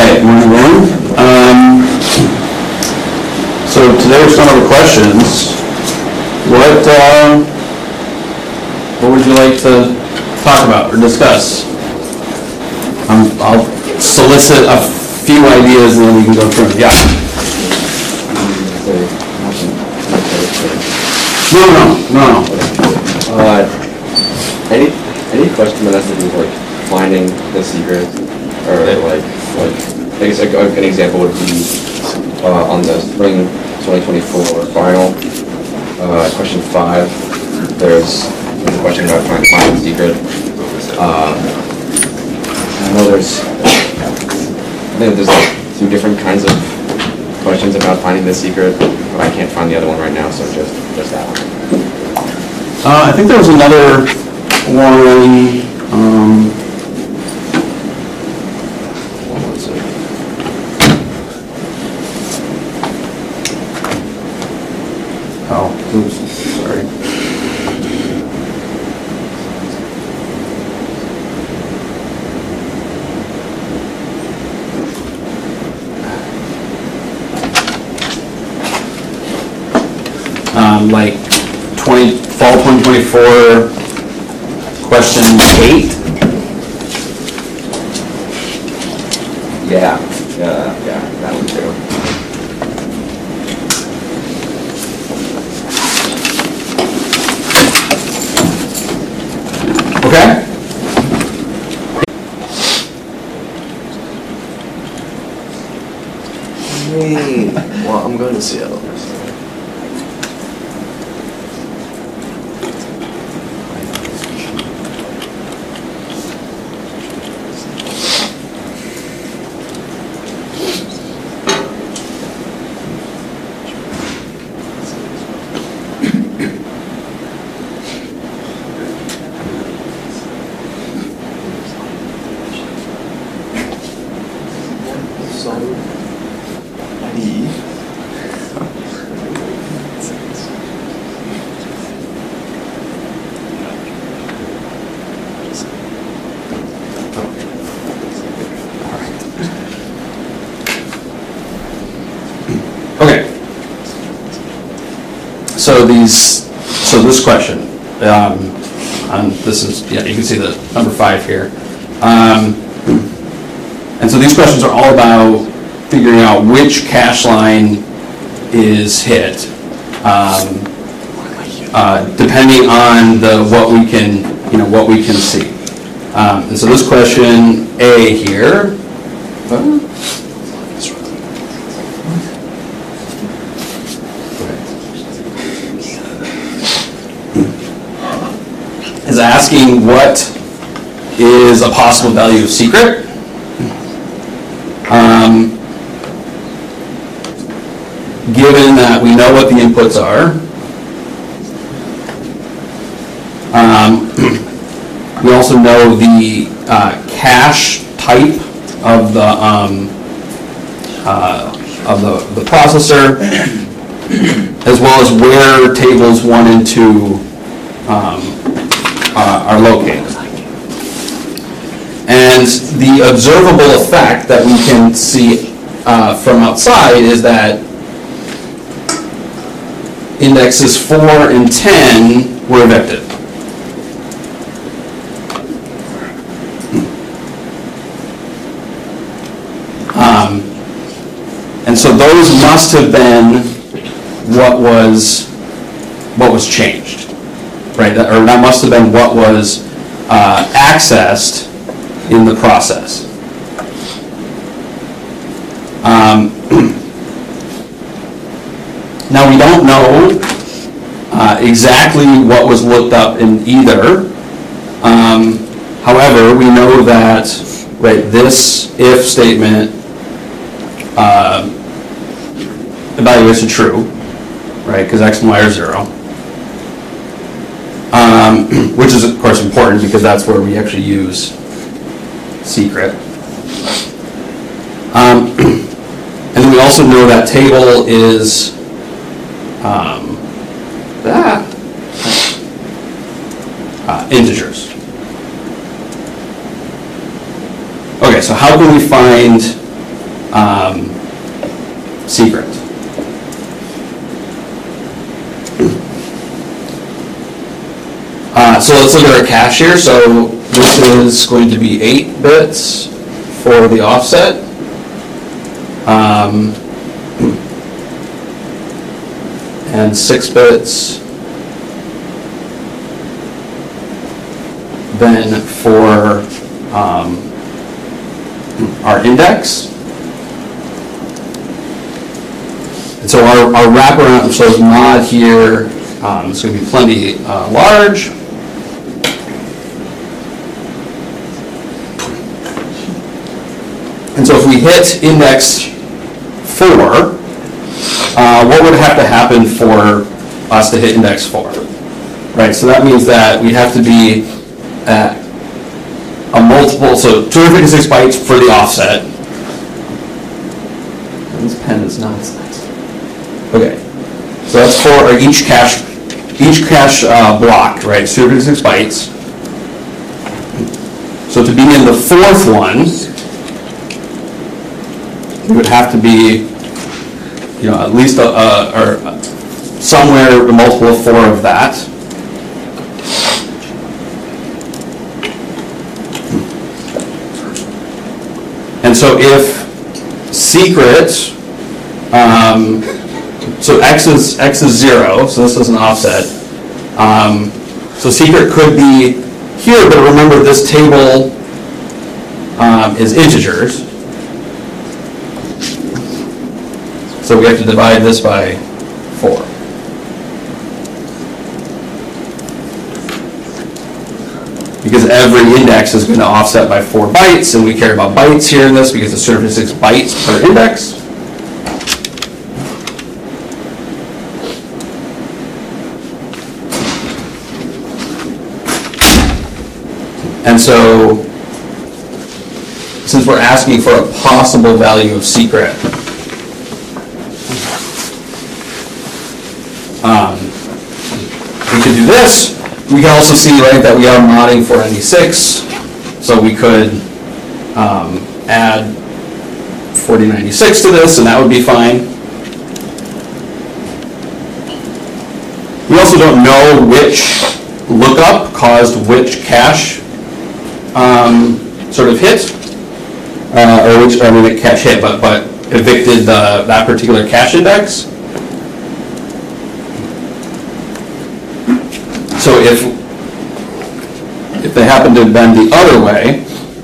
right, morning everyone. So today we're starting over questions. What would you like to talk about or discuss? I'll solicit a few ideas and then we can go through them. Yeah. No. Any question that has to do with like finding the secret, or like I guess an example would be on the spring 2024 final, question 5. There's a question about finding the secret. I know I think there's like 2 different kinds of questions about finding the secret, but I can't find the other one right now, so just that one. I think there was another one. What was it? Oh, oops, sorry. Like fall 2024, question 8. Yeah, that one too. Okay. Well, I'm going to Seattle. Okay. So this question, this is, you can see the number 5 here. And so these questions are all about figuring out which cache line is hit, depending on what we can see. And so this question A here. Is asking what is a possible value of secret. Given that we know what the inputs are, we also know the cache type of the processor, as well as where tables 1 and 2 are located. And the observable effect that we can see from outside is that indexes 4 and 10 were evicted. And so those must have been what was changed, right? Or that must have been what was accessed in the process. Now we don't know exactly what was looked up in either. However, we know that this if statement evaluates to true, right? Because x and y are 0. Which is of course important because that's where we actually use secret. And then we also know that table is integers. Okay, so how can we find secret. So let's look at our cache here. So this is going to be 8 bits for the offset. And 6 bits then for our index. And so our wraparound, so mod here, it's going to be plenty large. And so if we hit index 4, what would have to happen for us to hit index 4? Right, so that means that we have to be at a multiple, so 256 bytes for the offset. And this pen is not as nice. Okay, so that's for each cache block, right, 256 bytes. So to be in the 4th one, it would have to be, at least or somewhere a multiple of 4 of that. And so if secret, so x is 0, so this is an offset. So secret could be here, but remember this table is integers. So we have to divide this by 4. Because every index is going to offset by 4 bytes, and we care about bytes here in this because it's 256 bytes per index. And so, since we're asking for a possible value of secret, we could do this. We can also see, right, that we are modding for ND6, so we could add 4096 to this, and that would be fine. We also don't know which lookup caused which cache sort of hit, or which, I mean, cache hit, but evicted that particular cache index. So if they happen to bend the other way,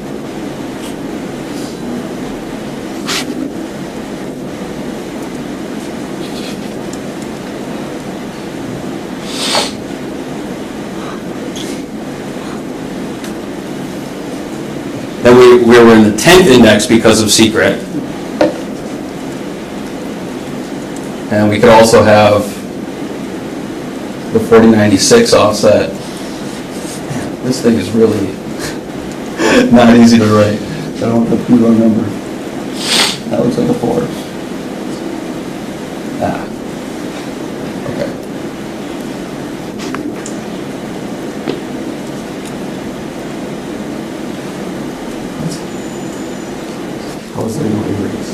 then we were in the 10th index because of secret. And we could also have the 4096 offset. This thing is really not easy to write. I don't have the Pluto number. That looks like a 4. Okay. How is there no erase?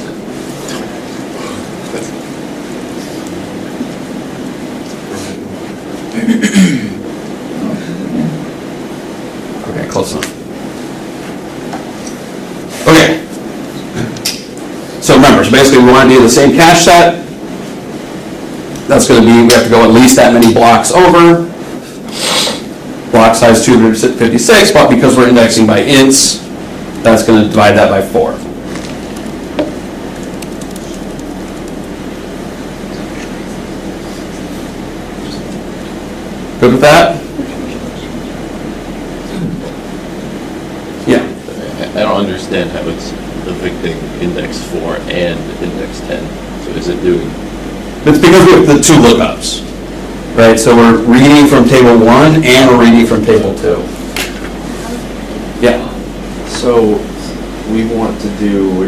Okay, close enough. Okay. So remember, so basically we want to do the same cache set. That's going to be, we have to go at least that many blocks over. Block size 256, but because we're indexing by ints, that's going to divide that by 4. Good with that? Yeah. I don't understand how it's evicting index 4 and index 10. So is it doing? It's because we have the 2 lookups, right? So we're reading from table 1 and we're reading from table 2. Yeah. So we want to do,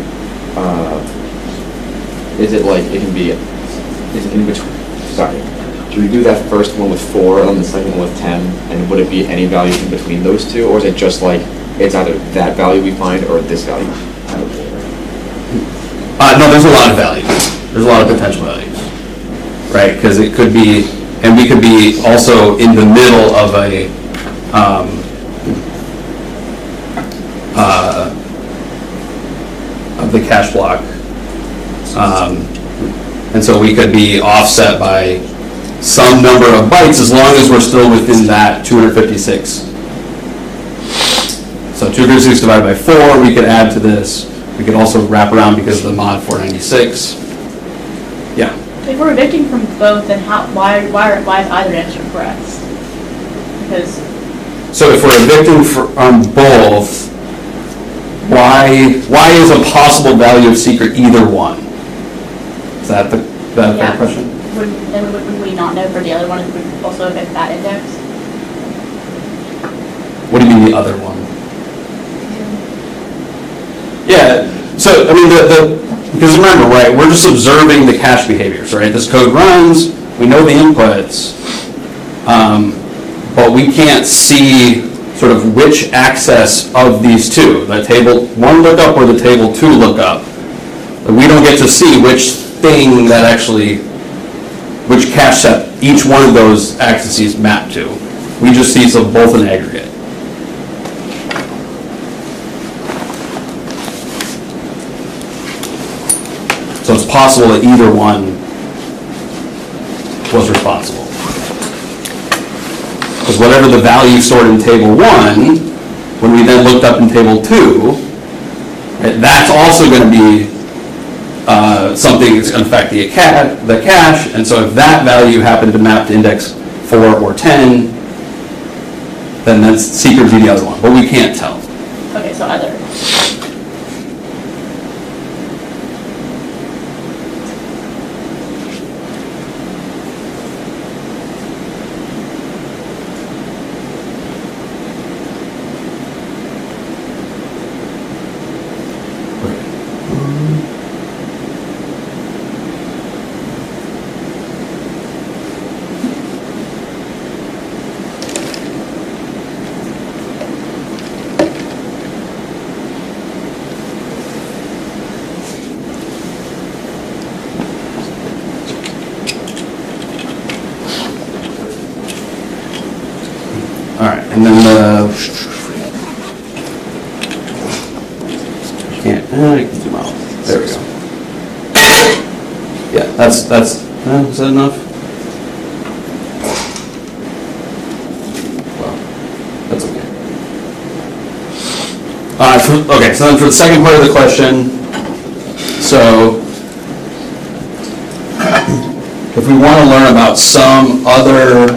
is it like, it can be, is it in between, sorry. Should we do that first one with 4 and then the second one with 10? And would it be any value in between those two? Or is it just like, it's either that value we find or this value? No, there's a lot of values. There's a lot of potential values, right? Because it could be, and we could be also in the middle of of the cash block. And so we could be offset by some number of bytes as long as we're still within that 256. So 256 divided by 4, we could add to this. We could also wrap around because of the mod 496. Yeah. If we're evicting from both, then why is either answer correct? Because So if we're evicting on both, why is a possible value of secret either one? Is that the fair question? Would we not know for the other one if we also evict that index? What do you mean the other one? Yeah, so, I mean, because remember, right, we're just observing the cache behaviors, right? This code runs, we know the inputs, but we can't see sort of which access of these two, the table 1 lookup or the table 2 lookup. We don't get to see which thing that actually, which cache set each one of those accesses map to. We just see some both in aggregate. So it's possible that either one was responsible. Because whatever the value stored in table 1, when we then looked up in table 2, that's also going to be something that's going to affect the cache. And so if that value happened to map to index 4 or 10, then that's secret would be the other one. But we can't tell. Okay, so either. All right, and then I can zoom out. There we go. Yeah, that's is that enough? Well, that's okay. Okay, so then for the second part of the question, so if we want to learn about some other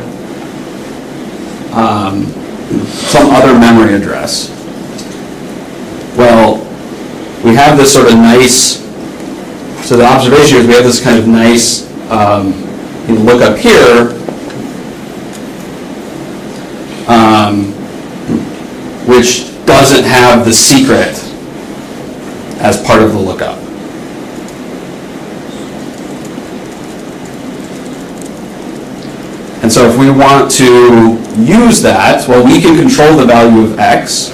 memory address, well, we have this sort of nice, so the observation is we have this kind of nice, you look up here, which doesn't have the secret as part of the lookup. And so if we want to use that, well, we can control the value of x.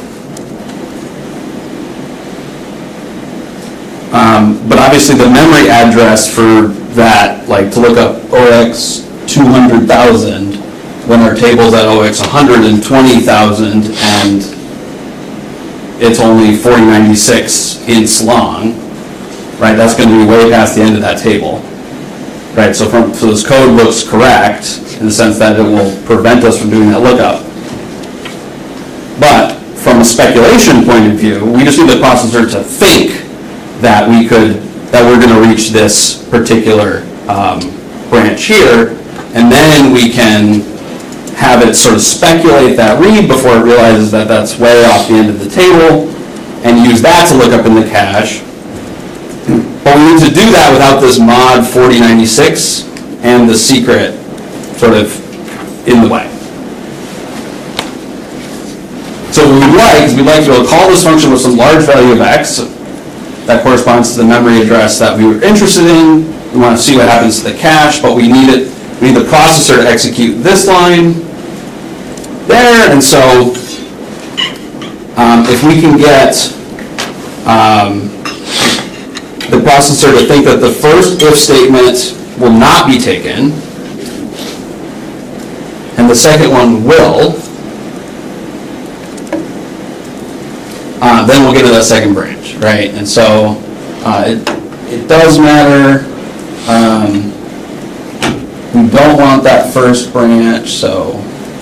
But obviously the memory address for that, like to look up OX 200,000 when our table's at OX 120,000 and it's only 4096 ints long, right? That's going to be way past the end of that table. Right, so this code looks correct in the sense that it will prevent us from doing that lookup. But from a speculation point of view, we just need the processor to think that we're going to reach this particular branch here, and then we can have it sort of speculate that read before it realizes that that's way off the end of the table, and use that to look up in the cache. But we need to do that without this mod 4096 and the secret sort of in the way. So what we'd like is we'd like to be able to call this function with some large value of x that corresponds to the memory address that we were interested in. We want to see what happens to the cache, but we need the processor to execute this line there. And so if we can get the processor to think that the first if statement will not be taken, and the second one will, then we'll get to that second branch, right? And so it does matter. We don't want that first branch, so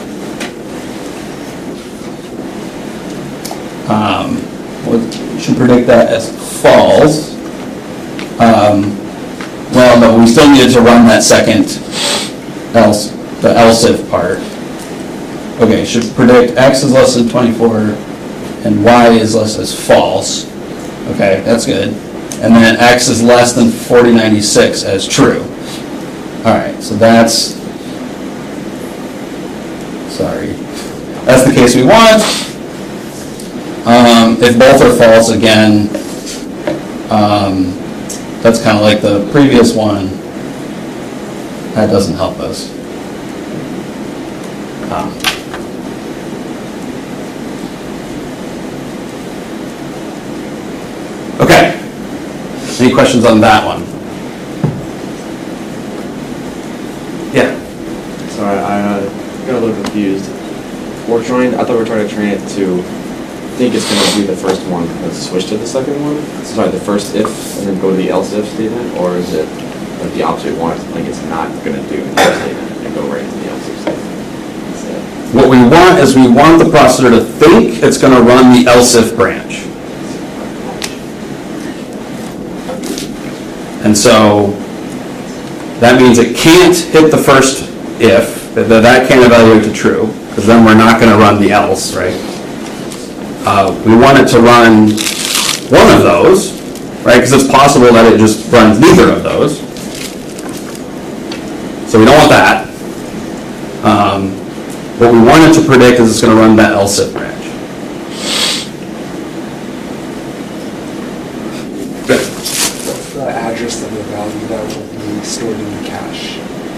we should predict that as false. Well, no, we still needed to run that second the else if part. Okay, should predict x is less than 24 and y is less as false. Okay, that's good. And then x is less than 4096 as true. All right, so that's the case we want. If both are false, again, that's kind of like the previous one. That doesn't help us. Okay. Any questions on that one? Yeah. Sorry, I got a little confused. I thought we were trying to train it to think it's going to do the first one and switch to the second one. Sorry, the first if and then go to the else if statement, or is it like the opposite? We want it to think it's not going to do the if statement and go right into the else if statement instead. What we want is we want the processor to think it's going to run the else if branch. And so that means it can't hit the first if, that can't evaluate to true, because then we're not going to run the else, right? We want it to run one of those, right? Because it's possible that it just runs neither of those. So we don't want that. What we want it to predict is it's going to run that else if branch. Good. What's the address of the value that will be stored in the cache?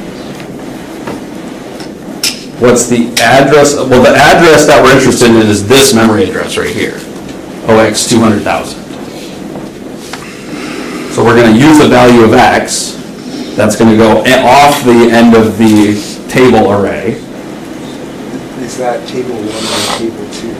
What's the address? Well, the address that we're interested in is this memory address right here, OX 200,000. So we're going to use the value of X. That's going to go off the end of the table array. Is that table 1 or table 2?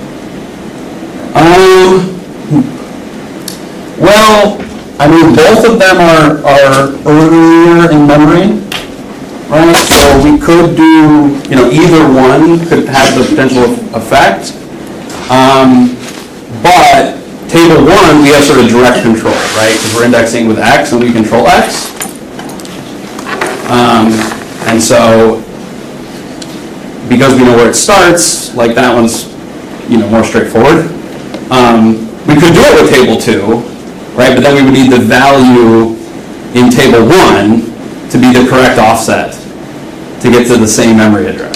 Well, I mean, both of them are earlier in memory, right? So we could do, either one could have the potential effect. But table 1, we have sort of direct control, right? Because we're indexing with X and we control X. And so, because we know where it starts, like that one's, more straightforward. We could do it with table 2, right? But then we would need the value in table 1 to be the correct offset to get to the same memory address.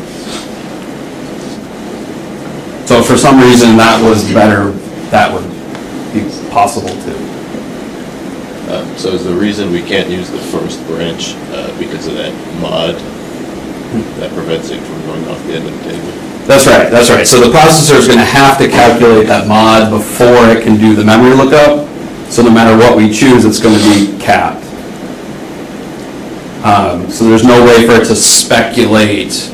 So if for some reason that was better, that would be possible too. So is the reason we can't use the first branch because of that mod that prevents it from going off the end of the table? That's right. So the processor is going to have to calculate that mod before it can do the memory lookup. So no matter what we choose, it's going to be capped. So there's no way for it to speculate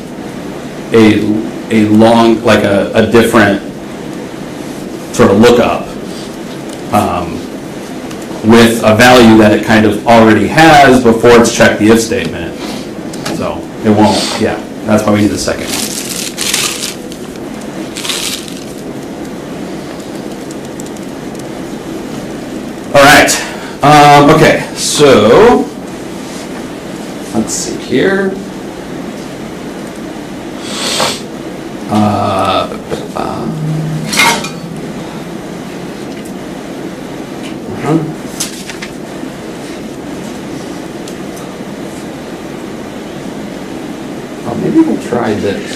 a long, like a different sort of lookup with a value that it kind of already has before it's checked the if statement. So it won't, that's why we need the second one. All right, okay, so let's see here. Oh, maybe we'll try this.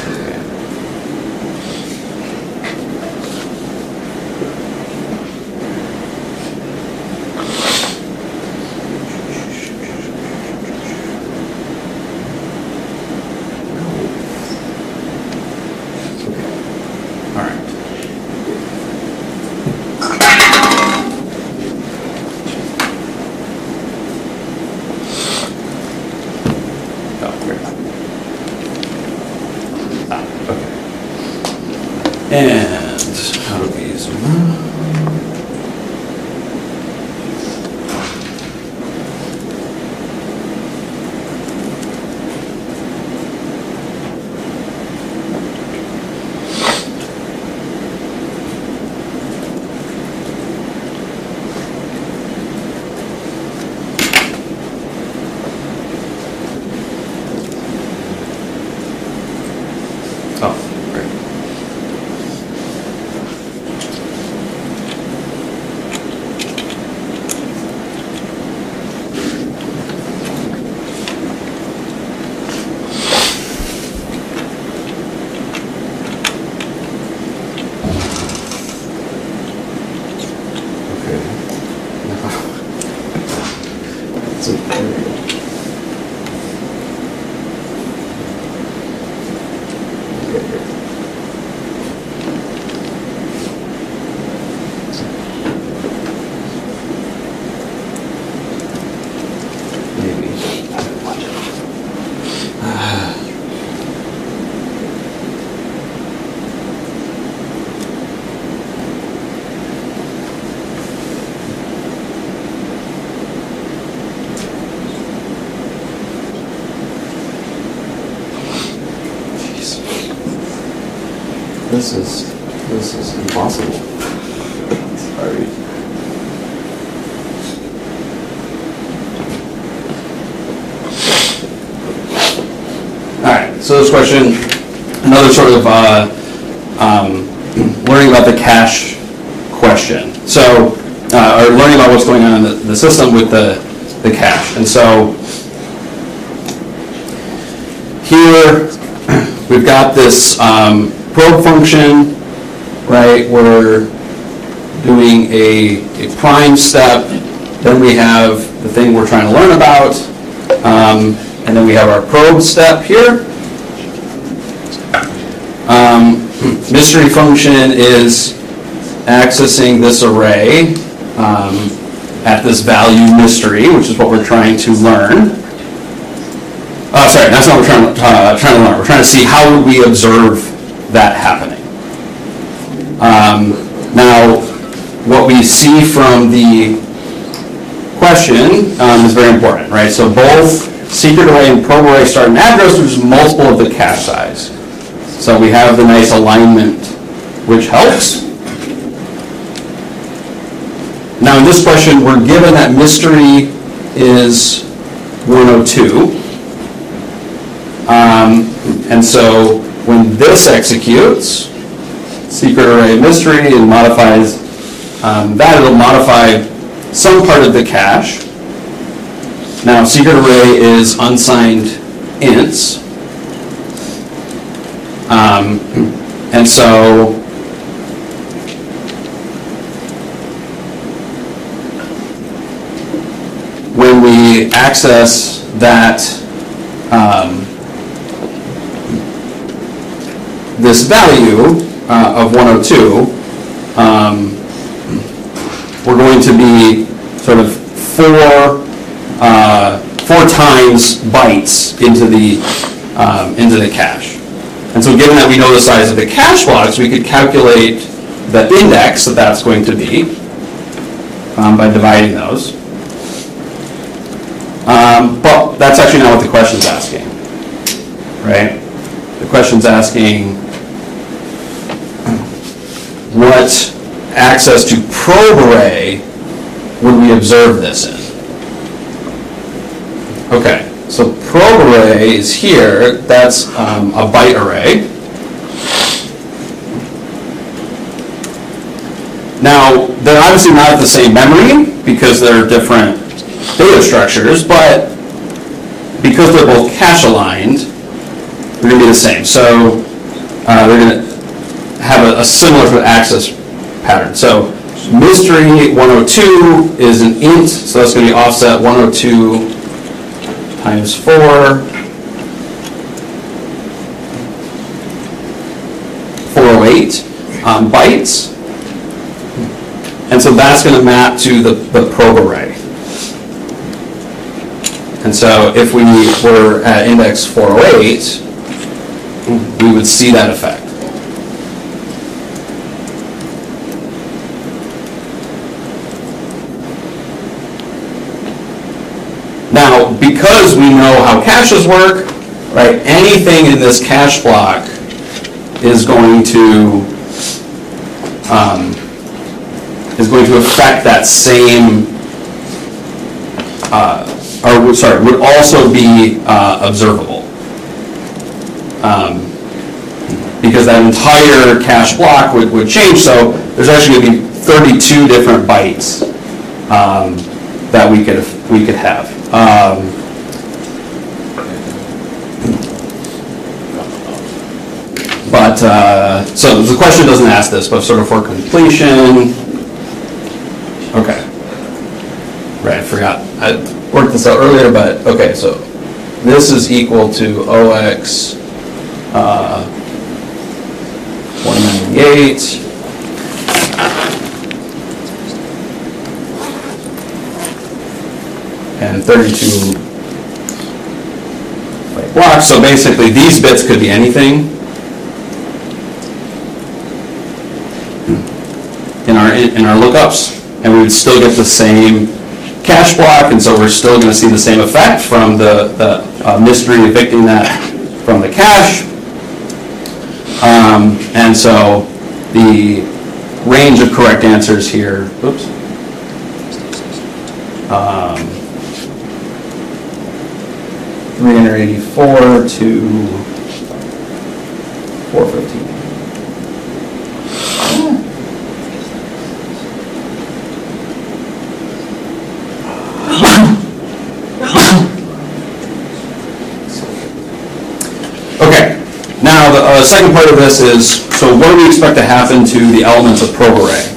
So, there we go. Maybe. Jeez. This is impossible. Sorry. All right, so this question, another sort of learning about the cache question. So, or learning about what's going on in the system with the cache. And so, here we've got this probe function, right? We're doing a prime step. Then we have the thing we're trying to learn about. And then we have our probe step here. Mystery function is accessing this array at this value mystery, which is what we're trying to learn. Sorry, that's not what we're trying to learn. We're trying to see how would we observe that happening. Now, what we see from the question is very important, right? So both secret array and probe array start an address, which is multiple of the cache size. So we have the nice alignment, which helps. Now in this question, we're given that mystery is 102. And so when this executes, secret array mystery, and modifies that, it'll modify some part of the cache. Now, secret array is unsigned ints. And so when we access that this value of 102, we're going to be sort of four times bytes into the cache. And so given that we know the size of the cache blocks, we could calculate the index that that's going to be by dividing those. But that's actually not what the question's asking, right? The question's asking what access to probe array would we observe this in? Okay, so probe array is here. That's a byte array. Now, they're obviously not at the same memory because they're different data structures, but because they're both cache aligned, they're going to be the same. So they're going to have a similar sort of access pattern. So mystery 102 is an int, so that's going to be offset 102 times 4. Bytes. And so that's going to map to the probe array. And so if we were at index 408, we would see that effect. Now, because we know how caches work, right, anything in this cache block is going to affect that same, would also be observable. Because that entire cache block would change, so there's actually going to be 32 different bytes that we could have. So the question doesn't ask this, but sort of for completion. Okay. Right, I forgot. I worked this out earlier, but, okay, so this is equal to OX 198. And 32 blocks, so basically these bits could be anything in our lookups, and we would still get the same cache block, and so we're still going to see the same effect from the mystery evicting that from the cache. And so the range of correct answers here, oops, 384 to 415. Okay, now the second part of this is, so what do we expect to happen to the elements of probe array?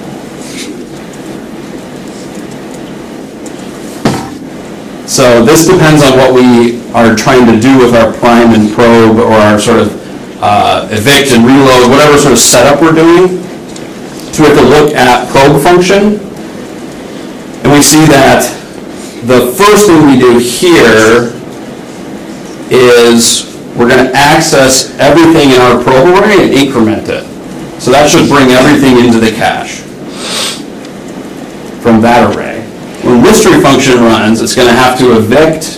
So this depends on what we are trying to do with our prime and probe, or our sort of evict and reload, whatever sort of setup we're doing. So we have to look at probe function, and we see that the first thing we do here is we're going to access everything in our probe array and increment it. So that should bring everything into the cache from that array. When mystery function runs, it's going to have to evict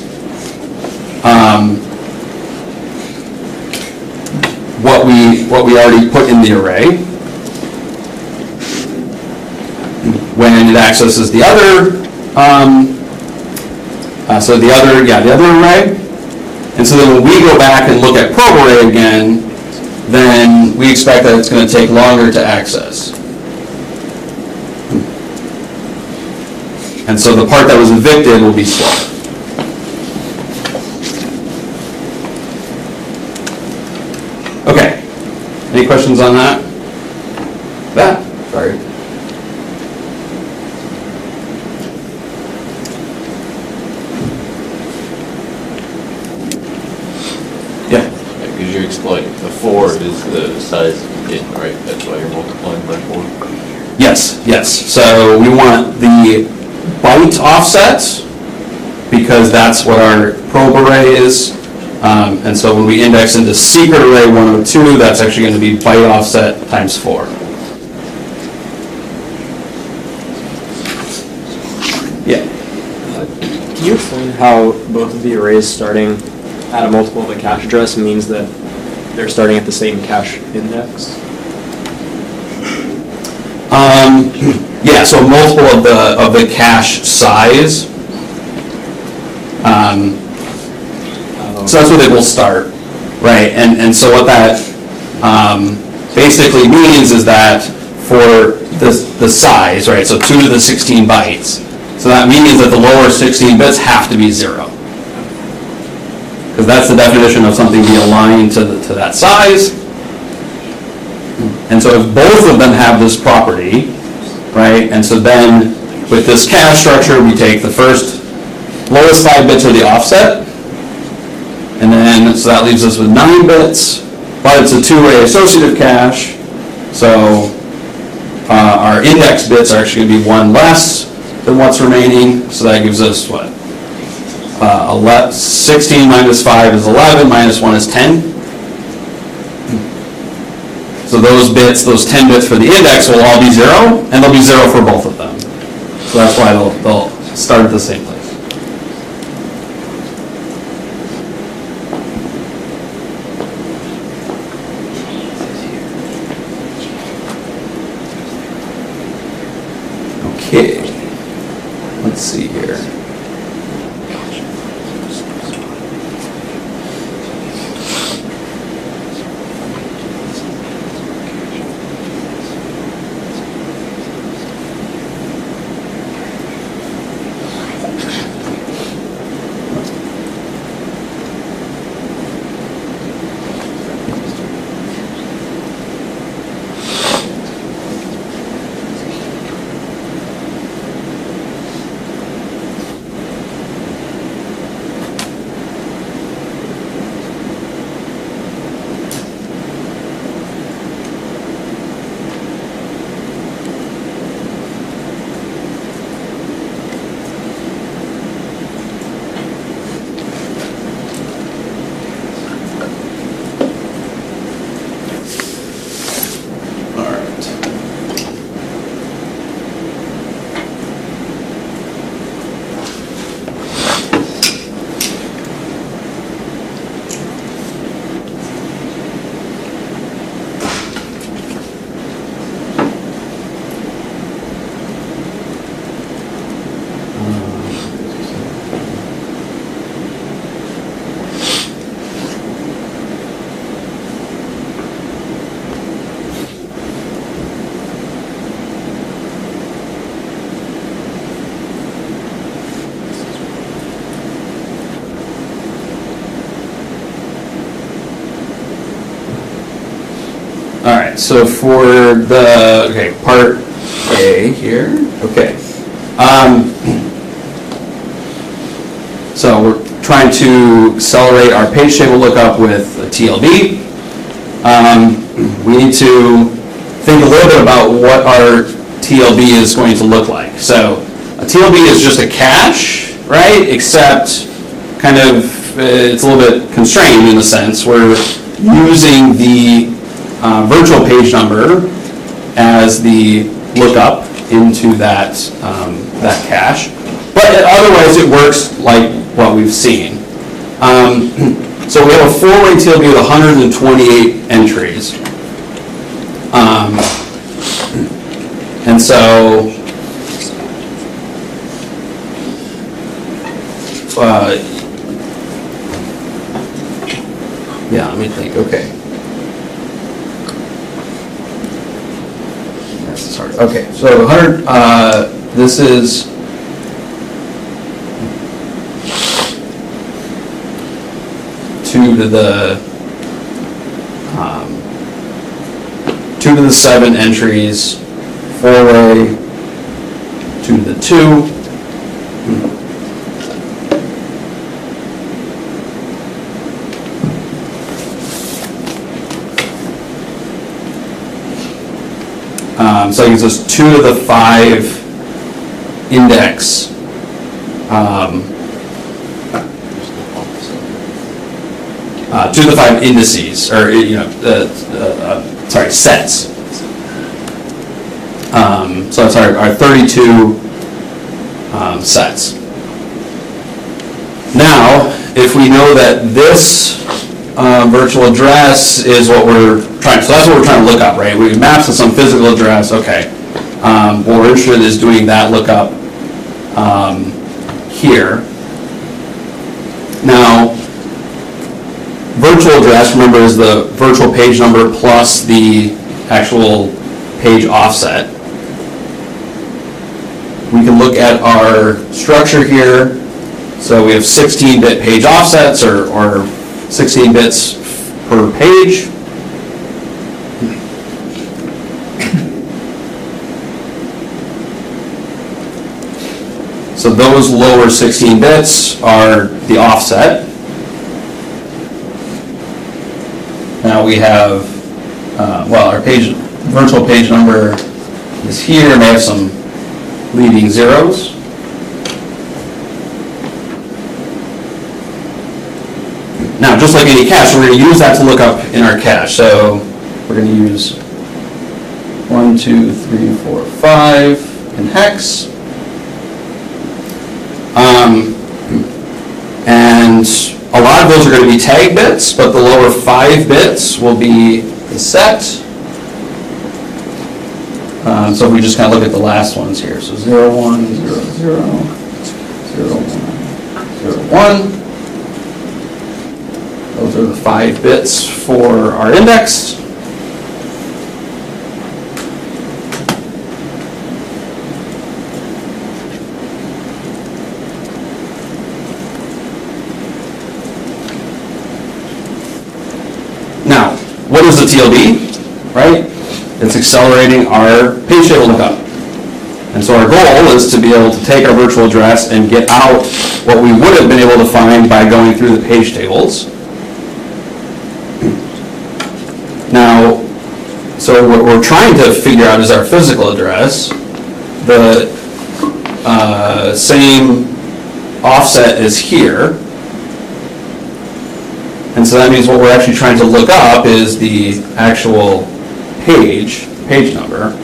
what we already put in the array. When it accesses the other, the other array. And so then when we go back and look at probe array again, then we expect that it's going to take longer to access. And so the part that was evicted will be slow. Okay. Any questions on that? Sorry. Yeah. Because you explained, the 4 is the size of the bin, right? That's why you're multiplying by 4. Yes. So we want the byte offsets, because that's what our probe array is. And so when we index into secret array 102, that's actually going to be byte offset times 4. Yeah. Can you explain how both of the arrays starting at a multiple of a cache address means that they're starting at the same cache index? Yeah, so multiple of the cache size. So that's where they will start, right? And so what that basically means is that for the size, right? So 2 to the 16 bytes. So that means that the lower 16 bits have to be 0. Because that's the definition of something being aligned to that size. And so if both of them have this property, right? And so then with this cache structure, we take the first lowest 5 bits of the offset, and then so that leaves us with 9 bits, but it's a 2-array associative cache, so our index bits are actually going to be 1 less than what's remaining, so that gives us what? 16 minus 5 is 11, minus 1 is 10. So those bits, those 10 bits for the index will all be 0, and they'll be 0 for both of them. So that's why they'll start at the same place. Okay, let's see here. right, so for the, okay, part A here, okay. So we're trying to accelerate our page table lookup with a TLB. We need to think a little bit about what our TLB is going to look like. So a TLB is just a cache, right? Except kind of, it's a little bit constrained in a sense. We're using the virtual page number as the lookup into that, that cache. But otherwise it works like what we've seen. So we have a 4-way TLB with 128 entries. And so, yeah, let me think, okay. That's hard. Okay, so 100, this is, two to the 7 entries, 4-way, 2 to the 2. So it gives us 2 to the 5 index. 2 to the 5 indices, or sorry, sets. So that's our 32 sets. Now, if we know that this virtual address is what we're trying, so that's what we're trying to look up, right? We maps to some physical address, okay. What we're interested in is doing that lookup here. Now, virtual address, remember, is the virtual page number plus the actual page offset. We can look at our structure here. So we have 16-bit page offsets, or 16 bits per page. So those lower 16 bits are the offset. Now we have, well, our virtual page number is here, and they have some leading zeros. Now, just like any cache, we're going to use that to look up in our cache. So we're going to use 1, 2, 3, 4, 5 in hex. And a lot of those are going to be tag bits, but the lower 5 bits will be the set. So if we just kind of look at the last ones here. So 0, 1, 0, 0, 0, 1, 0, 1. Those are the 5 bits for our index. Now, what is the TLB, right? It's accelerating our page table lookup. And so our goal is to be able to take our virtual address and get out what we would have been able to find by going through the page tables. Now, so what we're trying to figure out is our physical address. The same offset is here. And so that means what we're actually trying to look up is the actual page number.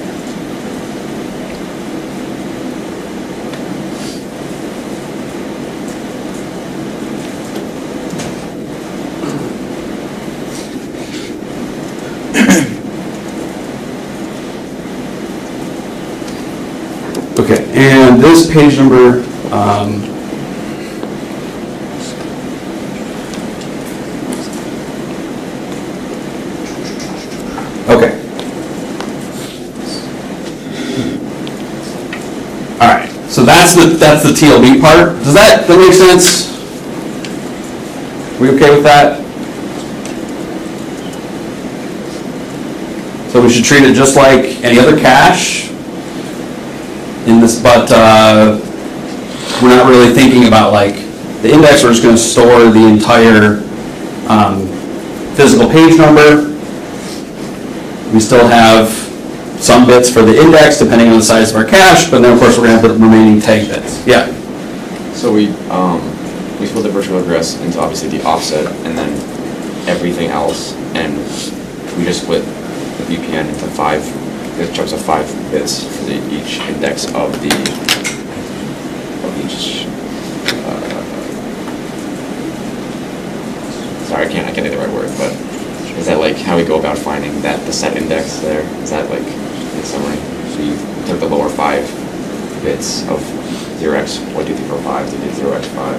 Okay, and this page number, okay. All right, so that's the TLB part. Does that make sense? We okay with that? So we should treat it just like any other cache in this, but we're not really thinking about like the index. We're just going to store the entire physical page number. We still have some bits for the index depending on the size of our cache, but then of course we're going to have the remaining tag bits. Yeah. So we split the virtual address into obviously the offset and then everything else, and we just split the VPN into 5 chunks of 5 bits for each index of each. Sorry, I can't think of the right word, but is that like how we go about finding that the set index there? Is that like in summary? So you took the lower 5 bits of 0x 1, 2, 3, 4, 5 to get 0x5.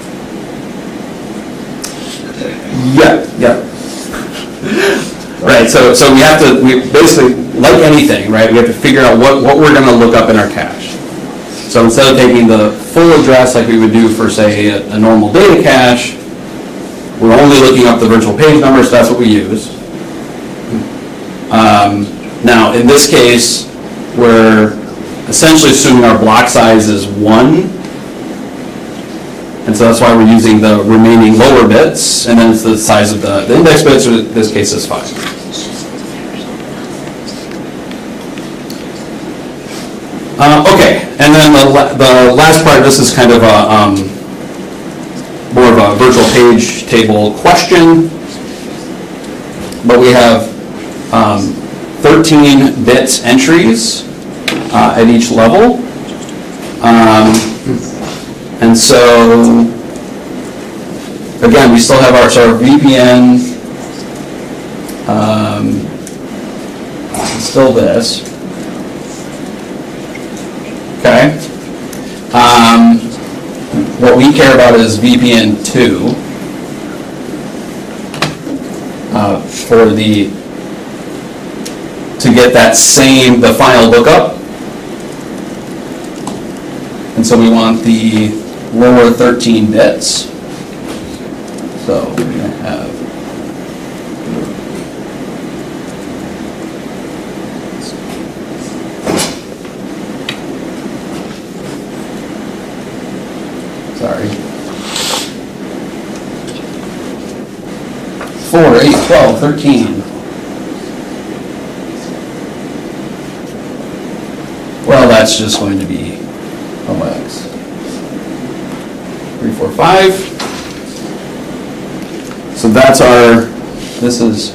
Yeah. Right, so we have to, we basically, like anything, right, we have to figure out what we're going to look up in our cache. So instead of taking the full address like we would do for, say, a normal data cache, we're only looking up the virtual page number, so that's what we use. Now, in this case, we're essentially assuming our block size is 1. And so that's why we're using the remaining lower bits, and then it's the size of the index bits, or in this case is 5. Okay, and then the last part, this is kind of a more of a virtual page table question, but we have 13 bit entries at each level. And so, again, we still have our sort of VPN, still this. Okay. What we care about is VPN 2 to get that same, the final lookup. And so we want the lower 13 bits. So we're going to have sorry. 4, 8, 12, 13. Well, that's just going to be OX. 3, 4, 5. So that's our, this is,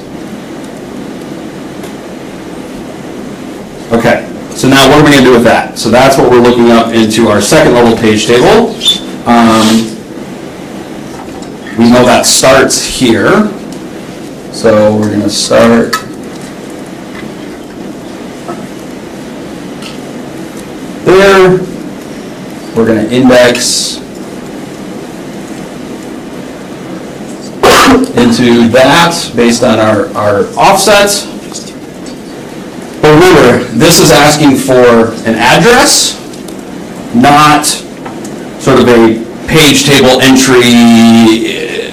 okay. So now what are we going to do with that? So that's what we're looking up into our second level page table. We know that starts here. So we're going to start there. We're going to index into that based on our offsets. But remember, this is asking for an address, not sort of a page table entry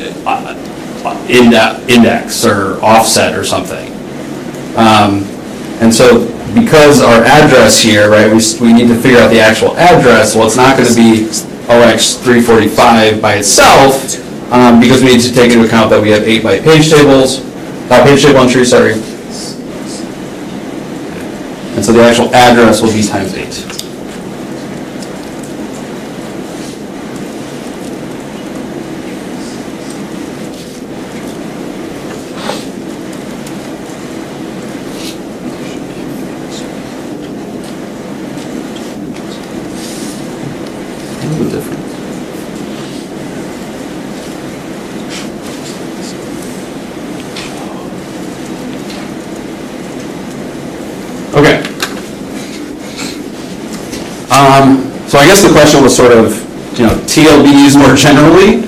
index or offset or something. And so because our address here, right, we need to figure out the actual address. Well, it's not going to be OX345 by itself, because we need to take into account that we have 8-byte page tables, page table entries, sorry. And so the actual address will be times 8. Okay. So I guess the question was sort of, TLBs more generally.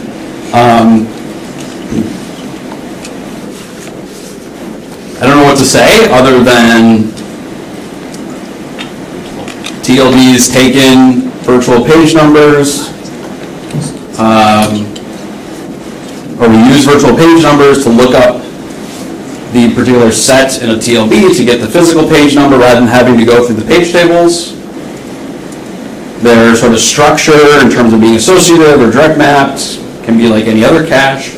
I don't know what to say other than TLBs take in virtual page numbers, or we use virtual page numbers to look up the particular set in a TLB to get the physical page number rather than having to go through the page tables. Their sort of structure in terms of being associative or direct mapped can be like any other cache.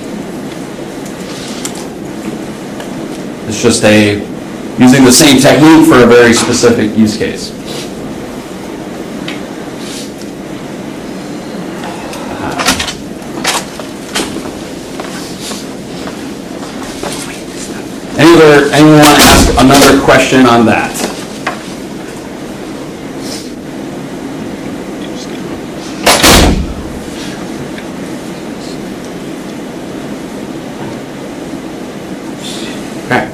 It's just using the same technique for a very specific use case. Anyone want to ask another question on that? Okay.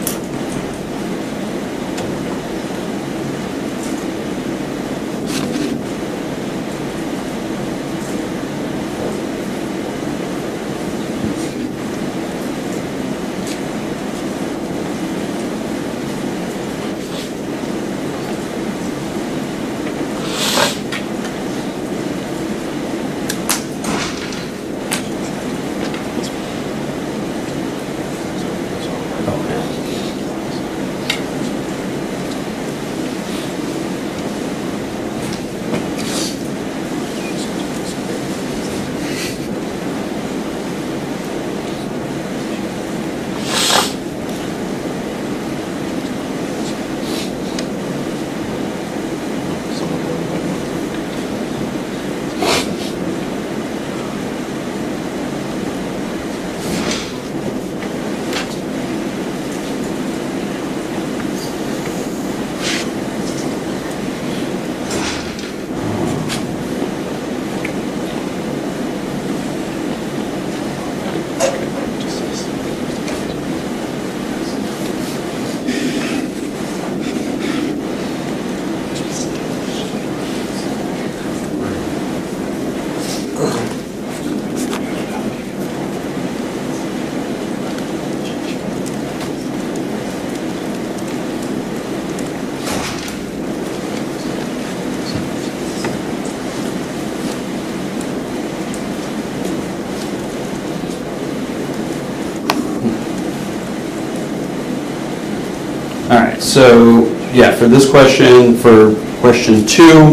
All right, so yeah, for this question, for question 2,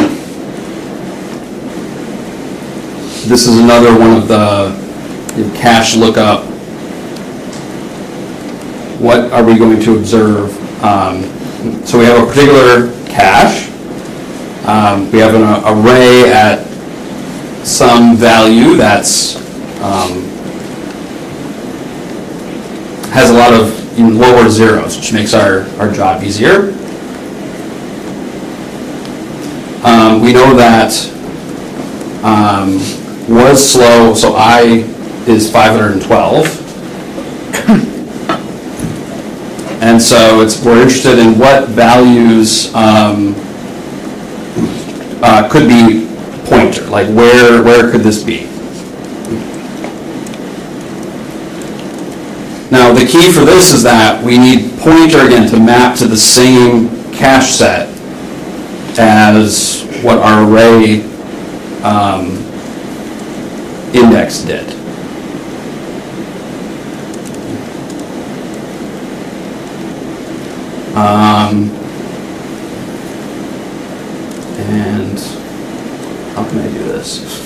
this is another one of the cache lookup. What are we going to observe? So we have a particular cache. We have an array at some value that's has a lot of lower zeros, which makes our job easier. We know that was slow, so I is 512. And so we're interested in what values could be pointer, like where could this be? Now the key for this is that we need pointer again to map to the same cache set as what our array index did. And how can I do this?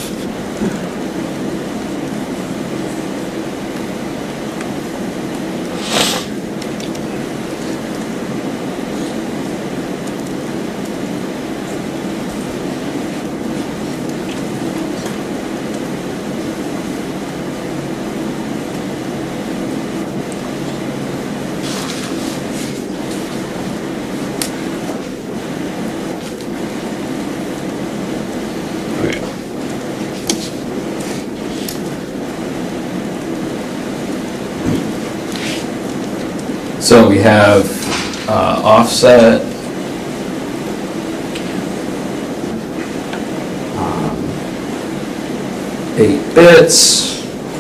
So we have offset, 8 bits.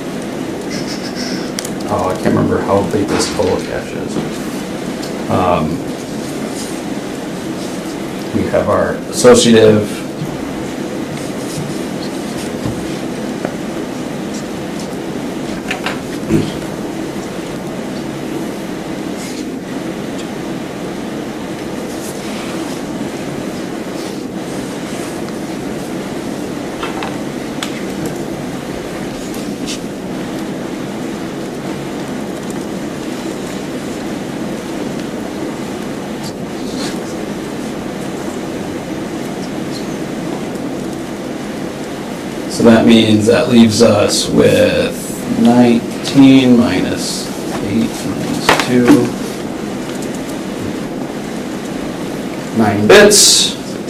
Oh, I can't remember how big this total cache is. We have our associative. So that means that leaves us with 19 minus 8 minus 2. 9 bits.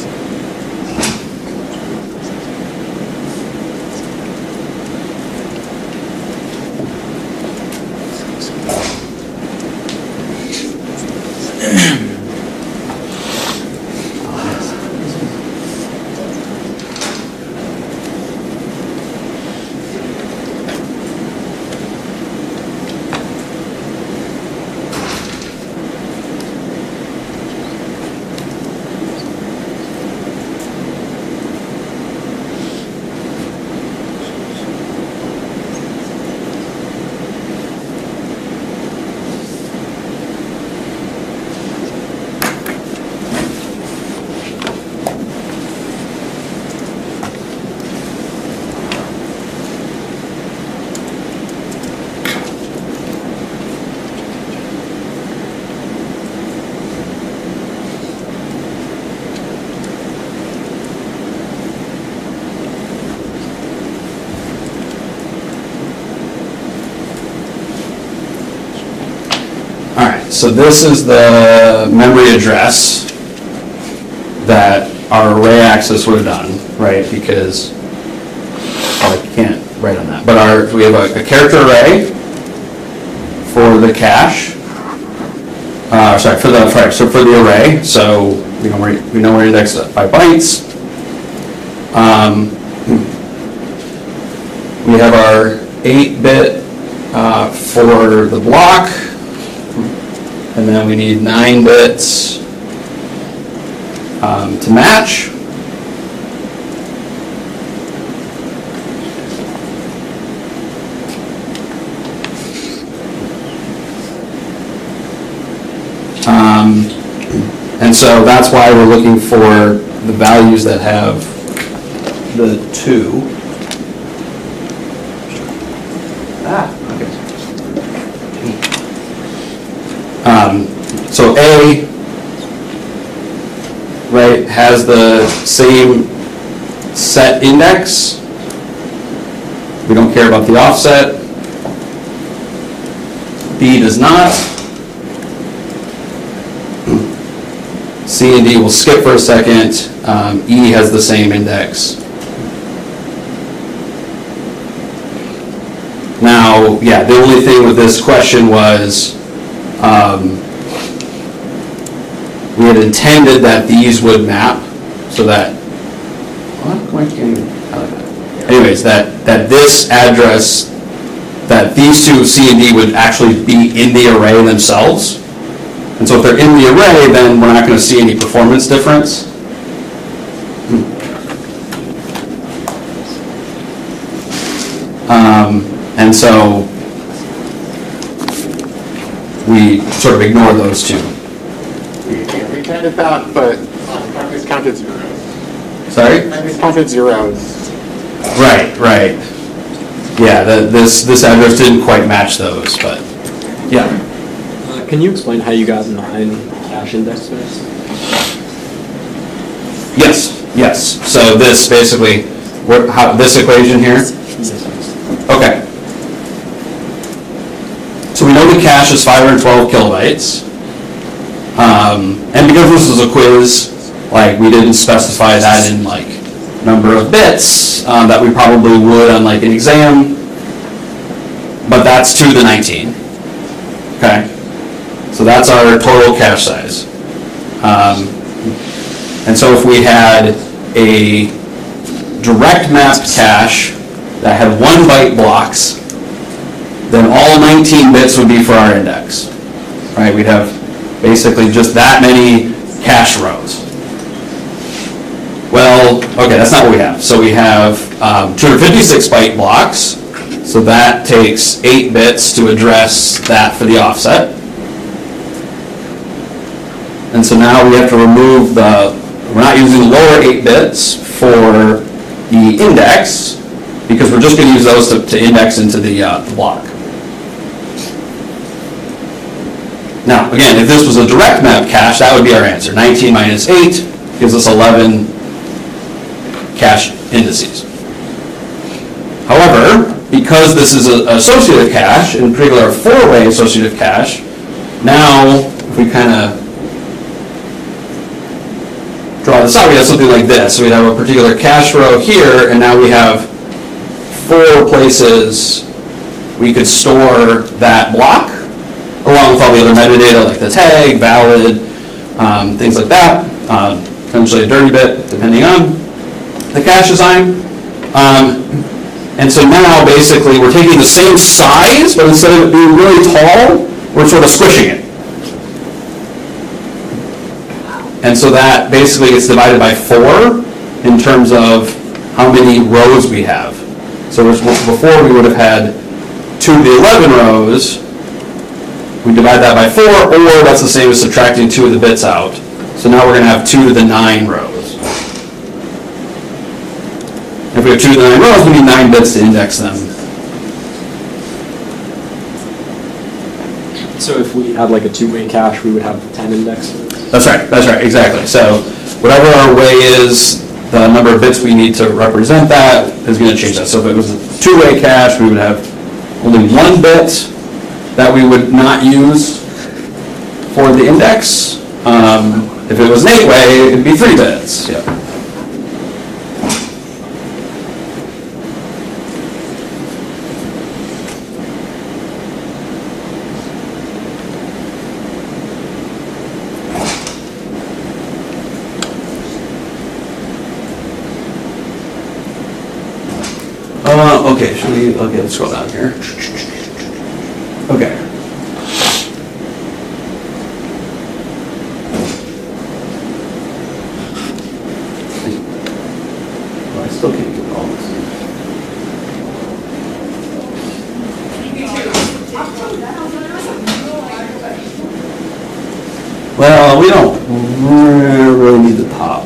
So this is the memory address that our array access would have done, right? Because, oh, I can't write on that. But we have a character array for the cache. For the array. So we know we're indexed by bytes. We have our 8-bit for the block. And then we need 9 bits to match. And so that's why we're looking for the values that have the 2. So A, right, has the same set index. We don't care about the offset. B does not. C and D will skip for a second. E has the same index. Now, yeah, the only thing with this question was we had intended that these would map so that, anyways, that this address, that these two C and D would actually be in the array themselves. And so if they're in the array, then we're not going to see any performance difference. And so we sort of ignore those two. We counted that, but it's counted zeros. Sorry? It's counted zeros. Right. Yeah, this address didn't quite match those, but yeah. Can you explain how you got 9 cache index space? Yes. So this basically, this equation here? Okay. So we know the cache is 512 kilobytes. And because this is a quiz, like we didn't specify that in like number of bits that we probably would on like an exam, but that's to the 19. Okay. So that's our total cache size. And so if we had a direct mapped cache that had 1 byte blocks, then all 19 bits would be for our index. Right? We'd have basically just that many cache rows. Well, okay, that's not what we have. So we have 256 byte blocks. So that takes 8 bits to address that for the offset. And so now we have to remove we're not using the lower 8 bits for the index because we're just going to use those to index into the block. Now, again, if this was a direct map cache, that would be our answer. 19 minus 8 gives us 11 cache indices. However, because this is an associative cache, in particular a four-way associative cache, now if we kind of draw this out, we have something like this. So we have a particular cache row here, and now we have 4 places we could store that block, along with all the other metadata like the tag, valid, things like that, potentially a dirty bit, depending on the cache design. And so now basically we're taking the same size, but instead of it being really tall, we're sort of squishing it. And so that basically gets divided by 4 in terms of how many rows we have. So before we would have had 2 to the 11 rows, we divide that by 4, or that's the same as subtracting 2 of the bits out. So now we're going to have 2 to the 9 rows. If we have 2 to the 9 rows, we need 9 bits to index them. So if we had like a two-way cache, we would have 10 indexes? That's right, exactly. So whatever our way is, the number of bits we need to represent that is going to change that. So if it was a two-way cache, we would have only 1 bit that we would not use for the index. If it was an 8-way, it'd be 3 bits. Yeah. Okay, okay, let's scroll down here. Okay. Well, I still can't get all this. Well, we don't really need the top.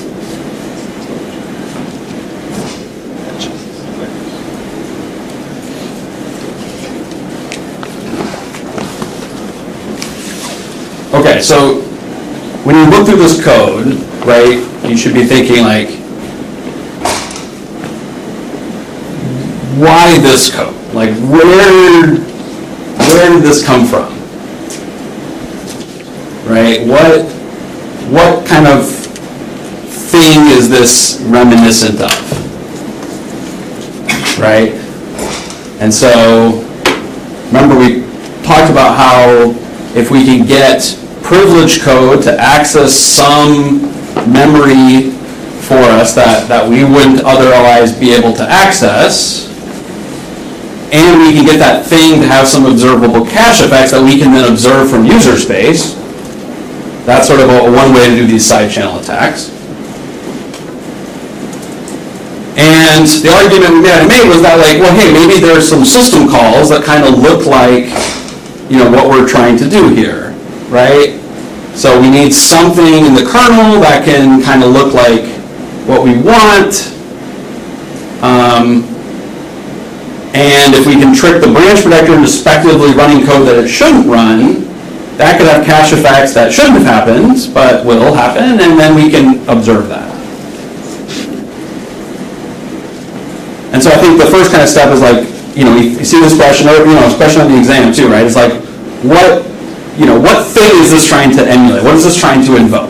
Okay, so when you look through this code, right, you should be thinking like, why this code? Like, where did this come from? Right? What kind of thing is this reminiscent of? Right? And so, remember we talked about how if we can get privilege code to access some memory for us that we wouldn't otherwise be able to access, and we can get that thing to have some observable cache effects that we can then observe from user space. That's sort of one way to do these side channel attacks. And the argument I made was that, like, well, hey, maybe there's some system calls that kind of look like, you know, what we're trying to do here, right? So we need something in the kernel that can kind of look like what we want. And if we can trick the branch protector into speculatively running code that it shouldn't run, that could have cache effects that shouldn't have happened, but will happen, and then we can observe that. And so I think the first kind of step is like, you know, you see this question, or, you know, this question on the exam too, right? It's like, what thing is this trying to emulate? What is this trying to invoke?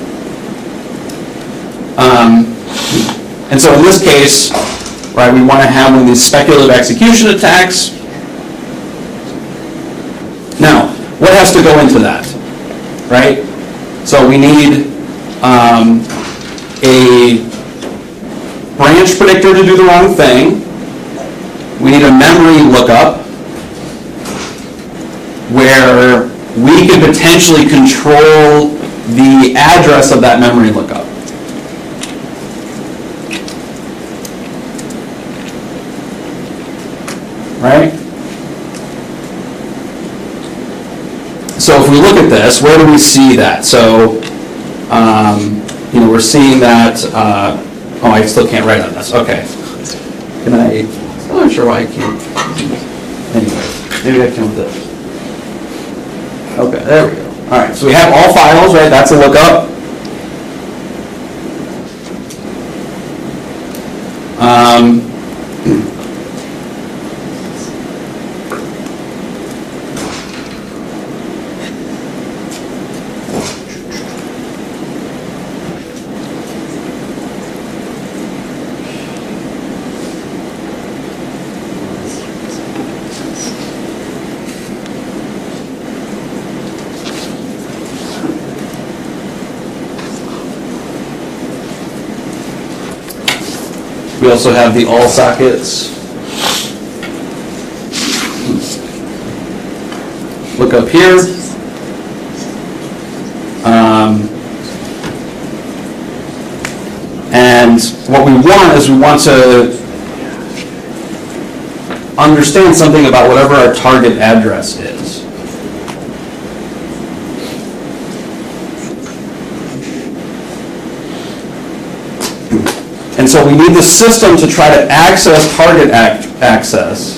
And so in this case, right, we want to have one of these speculative execution attacks. Now, what has to go into that, right? So we need a branch predictor to do the wrong thing. We need a memory lookup where we can potentially control the address of that memory lookup. Right? So if we look at this, where do we see that? So, you know, we're seeing that, oh, I still can't write on this. Okay. Can I, I'm not sure why I can't. Anyway, maybe I can with this. Okay, there we go. All right, so we have all files, right? That's a lookup. We also have the all sockets. Look up here. And what we want is we want to understand something about whatever our target address is. And so we need the system to try to access target access.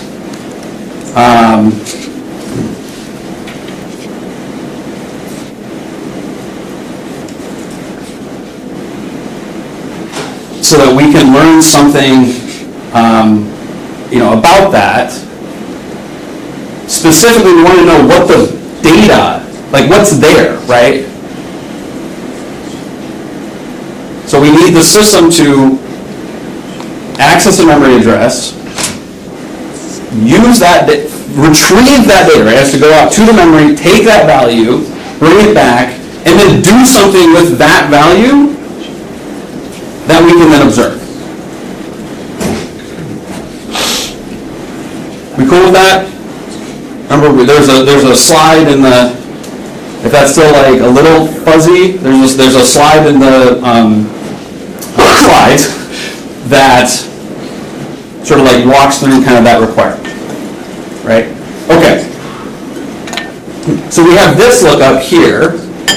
So that we can learn something about that. Specifically, we want to know what the data, like what's there, right? So we need the system to access a memory address, use that, retrieve that data, right? It has to go out to the memory, take that value, bring it back, and then do something with that value that we can then observe. We cool with that? Remember, there's a slide in the, if that's still like a little fuzzy, there's a slide in the slides that sort of like walks through kind of that requirement, right? Okay. So we have this lookup here.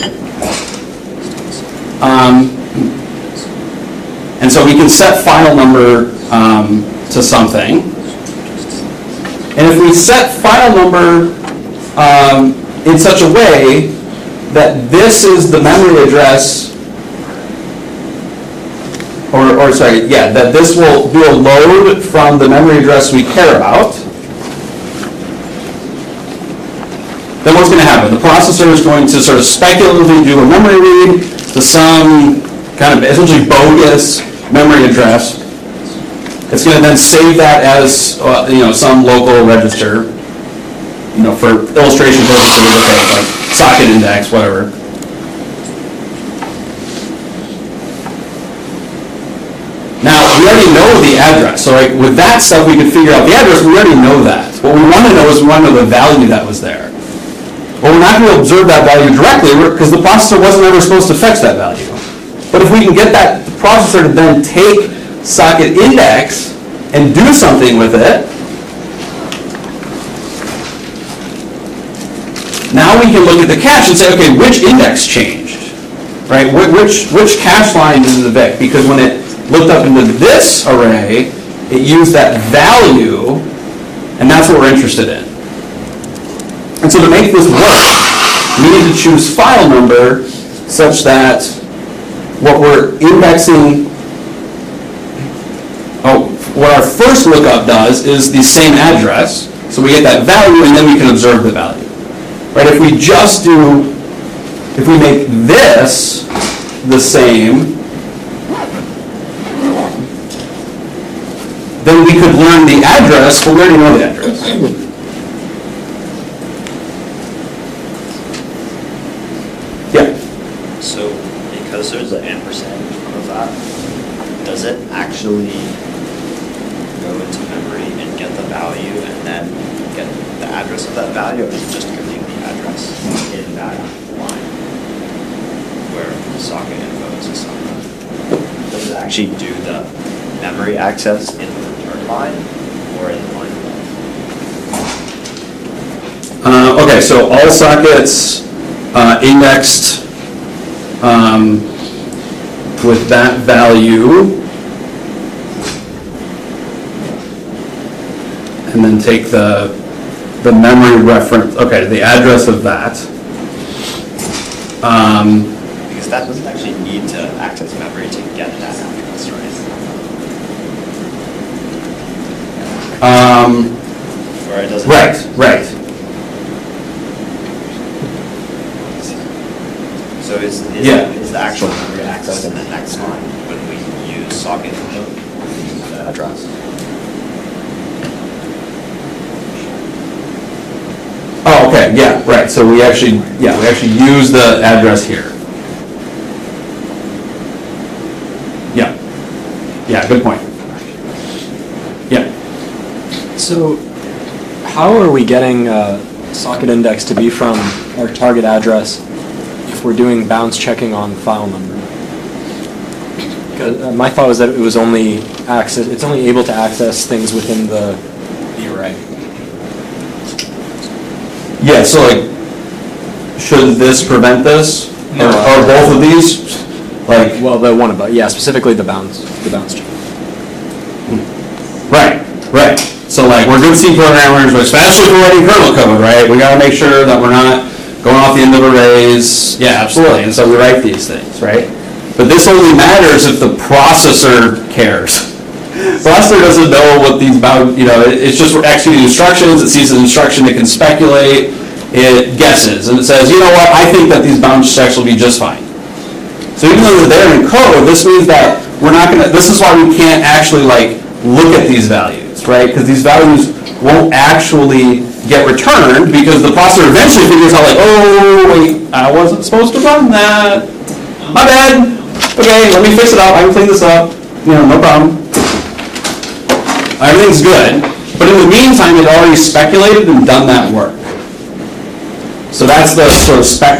And so we can set file number to something. And if we set file number in such a way that this is the memory address, that this will be a load from the memory address we care about, then what's going to happen? The processor is going to sort of speculatively do a memory read to some kind of essentially bogus memory address. It's going to then save that as some local register, for illustration purposes, okay, like socket index, whatever. Now, we already know the address, so like, with that stuff we can figure out the address, we already know that. What we want to know is we want to know the value that was there. Well, we're not going to observe that value directly because the processor wasn't ever supposed to fetch that value. But if we can get that processor to then take socket index and do something with it, now we can look at the cache and say, okay, which index changed, right? Which cache line did it evict? Because when it looked up into this array, it used that value, and that's what we're interested in. And so to make this work, we need to choose file number such that what we're indexing, what our first lookup does is the same address, so we get that value and then we can observe the value. Right? If we make this the same, then we could learn the address, but we already know the address. Yeah? So, because there's an ampersand in front of that, does it actually go into memory and get the value and then get the address of that value, or is it just giving the address in that line where the socket info is assigned? Does it actually do the memory access in the return line or in the line above? Okay, so all sockets indexed with that value, and then take the memory reference, okay, the address of that. Because that doesn't actually need to access memory to get that address, right? Or it doesn't. Right. So is the actual memory access in the next line when we use socket info, the address? Oh, okay, yeah, right. So we actually use the address here. Yeah, good point. So, how are we getting socket index to be from our target address if we're doing bounds checking on file number? 'Cause, my thought was that it was only it's only able to access things within the array. Yeah, so like, should this prevent this? No. Or both of these? Like, Well, the one above, yeah, specifically the bounds check. right. So like, we're good C programmers, but especially for writing kernel code, right? We gotta make sure that we're not going off the end of arrays. Yeah, absolutely, and so we write these things, right? But this only matters if the processor cares. Processor doesn't know what these bound, it's just executing instructions, it sees an instruction, it can speculate, it guesses, and it says, you know what, I think that these bound checks will be just fine. So even though they're there in code, this means that we're not gonna, this is why we can't actually like look at these values, right? Because these values won't actually get returned because the processor eventually figures out like, oh, wait, I wasn't supposed to run that. My bad. Okay, let me fix it up. I can clean this up. No problem. Everything's good. But in the meantime, it already speculated and done that work. So that's the sort of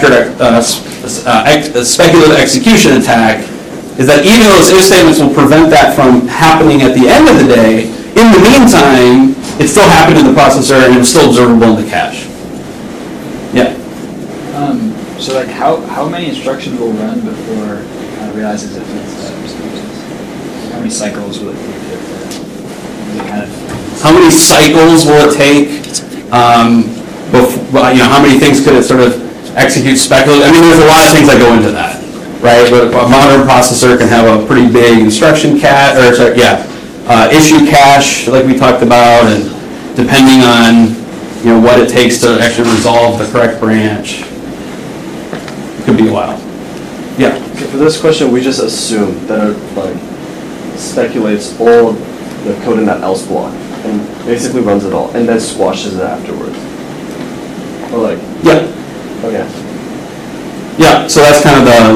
speculative execution attack, is that even though those if statements will prevent that from happening at the end of the day, in the meantime, it still happened in the processor and it was still observable in the cache. Yeah. So like how many instructions will run before it realizes if it's how many cycles will it take How many cycles will it take? How many things could it sort of execute speculatively? I mean, there's a lot of things that go into that, right? But a modern processor can have a pretty big instruction cache, issue cache, like we talked about, and depending on what it takes to actually resolve the correct branch, it could be a while. Yeah. Okay, for this question, we just assume that it speculates all the code in that else block and basically runs it all, and then squashes it afterwards. Or like. Yeah. Okay. Yeah. So that's kind of the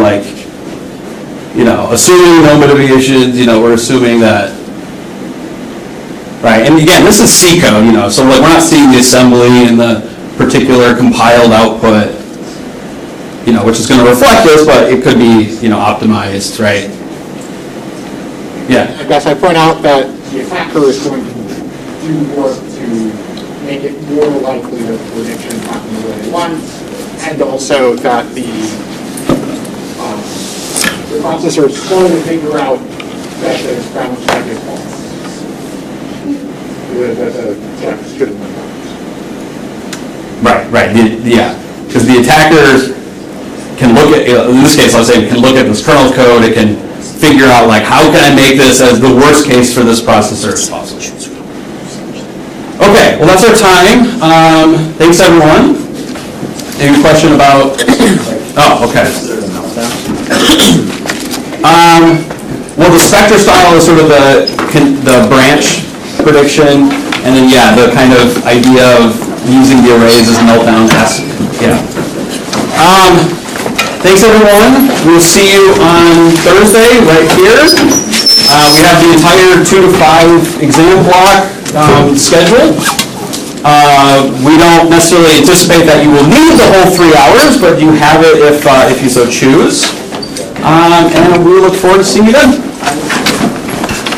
assuming no motivations. We're assuming that. Right, and again, this is C code, so we're not seeing the assembly and the particular compiled output, which is going to reflect this, but it could be, optimized, right? Yeah. I guess I point out that the attacker is going to do work to make it more likely that the prediction happens the way they want, and also that the processor is going to figure out that the bounds check is false. Right. Because the attacker can look at, in this case, can look at this kernel code, it can figure out, how can I make this as the worst case for this processor as possible. Okay, well, that's our time. Thanks, everyone. Any question about, okay. Well, the Spectre style is sort of the branch prediction, and then the kind of idea of using the arrays as meltdown-esque. Yeah. Thanks everyone. We'll see you on Thursday right here. We have the entire 2 to 5 exam block scheduled. We don't necessarily anticipate that you will need the whole 3 hours, but you have it if you so choose. And we look forward to seeing you then.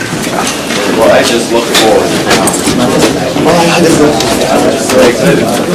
Well, I just look forward to it.